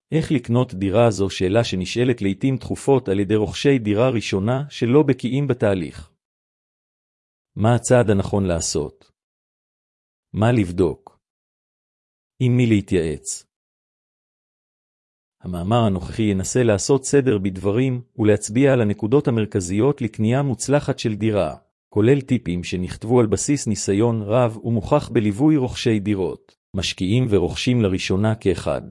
איך לקנות דירה זו שאלה שנשאלת לעתים תכופות על ידי רוכשי דירה ראשונה שלא בקיאים בתהליך. מה הצעד הנכון לעשות? מה לבדוק? עם מי להתייעץ? המאמר הנוכחי ינסה לעשות סדר בדברים ולהצביע על הנקודות המרכזיות לקנייה מוצלחת של דירה, כולל טיפים שנכתבו על בסיס ניסיון רב ומוכח בליווי רוכשי דירות, משקיעים ורוכשים לראשונה כאחד.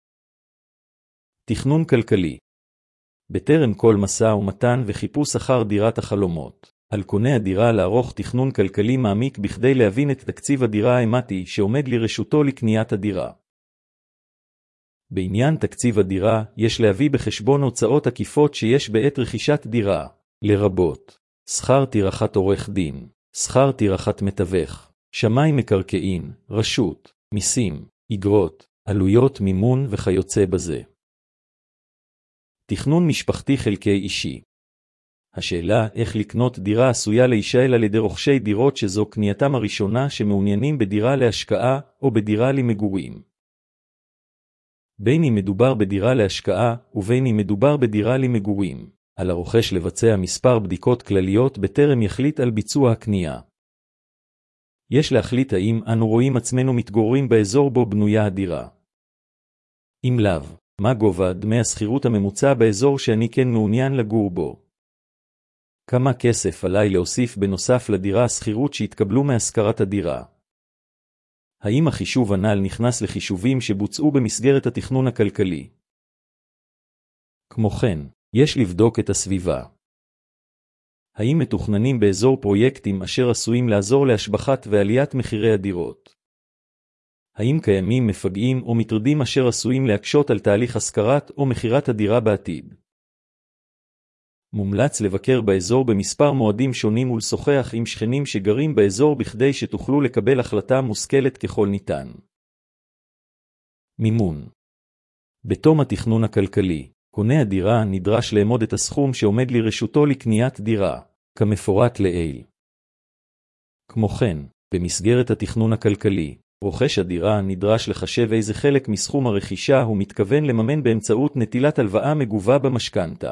תכנון כלכלי. בטרם כל משא ומתן וחיפוש אחר דירת החלומות, על קונה הדירה לערוך תכנון כלכלי מעמיק בכדי להבין את תקציב הדירה האמתי שעומד לרשותו לקניית הדירה. בעניין תקציב הדירה, יש להביא בחשבון הוצאות עקיפות שיש בעת רכישת דירה, לרבות שכר טרחת עורך דין, שכר טרחת מתווך, שמאי מקרקעין, רשות, מיסים, אגרות, עלויות מימון וכיוצא בזה. תכנון משפחתי חלקי אישי. השאלה איך לקנות דירה עשויה להישאל על ידי רוכשי דירות שזו קנייתם הראשונה שמעוניינים בדירה להשקעה או בדירה למגורים. בין אם מדובר בדירה להשקעה ובין אם מדובר בדירה למגורים, על הרוכש לבצע מספר בדיקות כלליות בטרם יחליט על ביצוע הקנייה. יש להחליט האם אנו רואים עצמנו מתגוררים באזור בו בנויה הדירה. אם לאו, מה גובה דמי השכירות הממוצע באזור שאני כן מעוניין לגור בו? כמה כסף עליי להוסיף בנוסף לדירה השכירות שהתקבלו מהשכרת הדירה? האם החישוב הנ"ל נכנס לחישובים שבוצעו במסגרת התכנון הכלכלי? כמו כן, יש לבדוק את הסביבה. האם מתוכננים באזור פרויקטים אשר עשויים לעזור להשבחת ועליית מחירי הדירות? האם קיימים מפגעים או מטרדים אשר עשויים להקשות על תהליך השכרת או מחירת הדירה בעתיד? מומלץ לבקר באזור במספר מועדים שונים ולשוחח עם שכנים שגרים באזור בכדי שתוכלו לקבל החלטה מושכלת ככל ניתן. מימון. בתום התכנון הכלכלי, קונה הדירה נדרש לאמוד את הסכום שעומד לרשותו לקניית דירה, כמפורט לעיל. כמו כן, במסגרת התכנון הכלכלי, רוכש הדירה נדרש לחשב איזה חלק מסכום הרכישה הוא מתכוון לממן באמצעות נטילת הלוואה מגובה במשכנתה.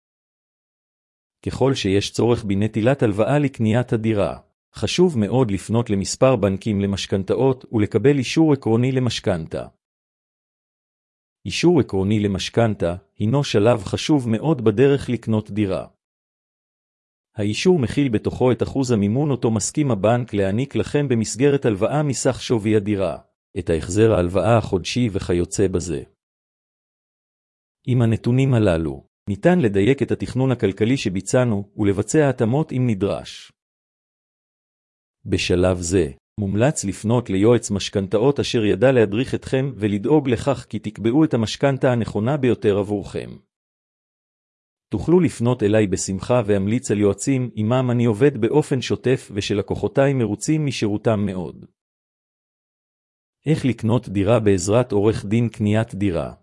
ככל שיש צורך בנטילת הלוואה לקניית הדירה, חשוב מאוד לפנות למספר בנקים למשכנתאות ולקבל אישור עקרוני למשכנתה. אישור עקרוני למשכנתה הינו שלב חשוב מאוד בדרך לקנות דירה. האישור מכיל בתוכו את אחוז המימון אותו מסכים הבנק להעניק לכם במסגרת הלוואה מסך שווי הדירה, את ההחזר ההלוואה החודשי וכיוצא בזה. עם הנתונים הללו, ניתן לדייק את התכנון הכלכלי שביצענו ולבצע התאמות אם נדרש. בשלב זה, מומלץ לפנות ליועץ משכנתאות אשר ידע להדריך אתכם ולדאוג לכך כי תקבעו את המשכנתה הנכונה ביותר עבורכם. תוכלו לפנות אליי בשמחה ואמליץ על יועצים עמם אני עובד באופן שוטף ושלקוחותיי מרוצים משירותם מאוד. איך לקנות דירה בעזרת עורך דין קניית דירה?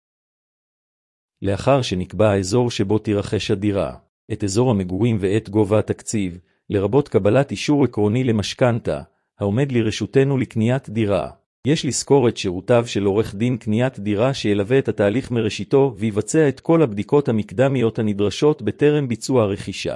לאחר שנקבע האזור שבו תירכש הדירה, את אזור המגורים ואת גובה התקציב, לרבות קבלת אישור עקרוני למשכנתה, העומד לרשותנו לקניית דירה, יש לזכור את שירותיו של עורך דין קניית דירה שילווה את התהליך מראשיתו ויבצע את כל הבדיקות המקדמיות הנדרשות בטרם ביצוע הרכישה.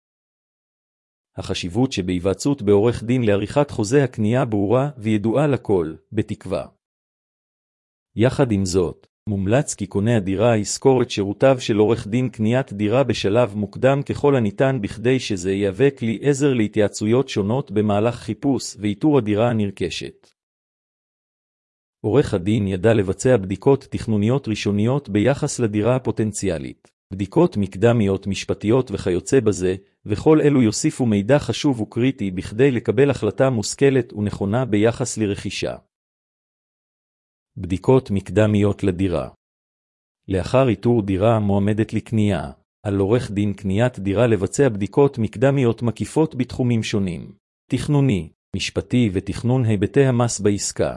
החשיבות שבהיוועצות בעורך דין לעריכת חוזה הקנייה ברורה וידועה לכל, בתקווה. יחד עם זאת, מומלץ כי קונה הדירה יזכור את שירותיו של עורך דין קניית דירה בשלב מוקדם ככל הניתן בכדי שזה יהווה כלי עזר להתייעצויות שונות במהלך חיפוש ואיתור הדירה הנרכשת. עורך הדין ידע לבצע בדיקות תכנוניות ראשוניות ביחס לדירה הפוטנציאלית, בדיקות מקדמיות משפטיות וכיוצא בזה, וכל אלו יוסיפו מידע חשוב וקריטי בכדי לקבל החלטה מושכלת ונכונה ביחס לרכישה. בדיקות מקדמיות לדירה. לאחר איתור דירה מועמדת לקנייה, על עורך דין קניית דירה לבצע בדיקות מקדמיות מקיפות בתחומים שונים, תכנוני, משפטי ותכנון היבטי המס בעסקה.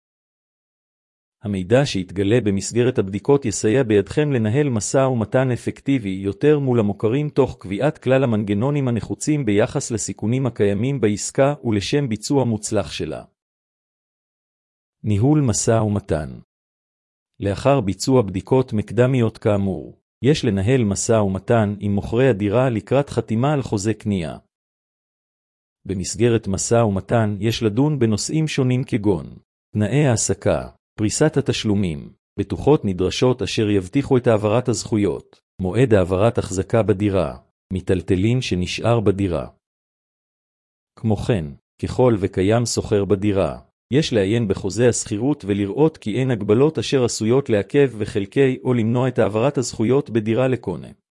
המידע שהתגלה במסגרת הבדיקות יסייע בידכם לנהל משא ומתן אפקטיבי יותר מול המוכרים תוך קביעת כלל המנגנונים הנחוצים ביחס לסיכונים הקיימים בעסקה ולשם ביצוע מוצלח שלה. ניהול משא ומתן. לאחר ביצוע בדיקות מקדמיות כאמור, יש לנהל משא ומתן עם מוכרי הדירה לקראת חתימה על חוזה קנייה. במסגרת משא ומתן יש לדון בנושאים שונים כגון תנאי העסקה, פריסת התשלומים, בטוחות נדרשות אשר יבטיחו את העברת הזכויות, מועד העברת החזקה בדירה, מיטלטלין שנשאר בדירה. כמו כן, ככל וקיים סוחר בדירה, יש לעיין בחוזה השכירות ולראות כי אין הגבלות אשר עשויות לעכב וחלקי או למנוע את העברת הזכויות בדירה לקונה.